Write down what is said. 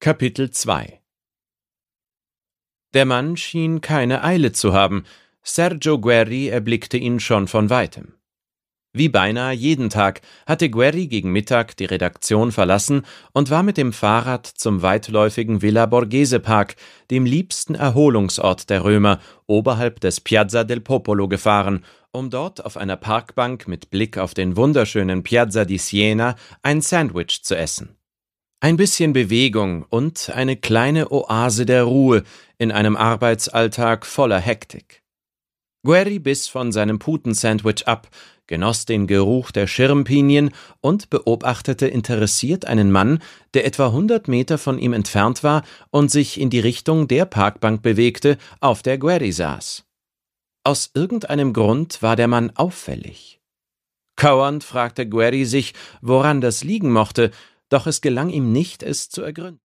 Kapitel 2 Der Mann schien keine Eile zu haben. Sergio Guerri erblickte ihn schon von weitem. Wie beinahe jeden Tag hatte Guerri gegen Mittag die Redaktion verlassen und war mit dem Fahrrad zum weitläufigen Villa Borghese Park, dem liebsten Erholungsort der Römer, oberhalb des Piazza del Popolo gefahren, um dort auf einer Parkbank mit Blick auf den wunderschönen Piazza di Siena ein Sandwich zu essen. Ein bisschen Bewegung und eine kleine Oase der Ruhe in einem Arbeitsalltag voller Hektik. Guerri biss von seinem Putensandwich ab, genoss den Geruch der Schirmpinien und beobachtete interessiert einen Mann, der etwa 100 Meter von ihm entfernt war und sich in die Richtung der Parkbank bewegte, auf der Guerri saß. Aus irgendeinem Grund war der Mann auffällig. Kauernd fragte Guerri sich, woran das liegen mochte, doch es gelang ihm nicht, es zu ergründen.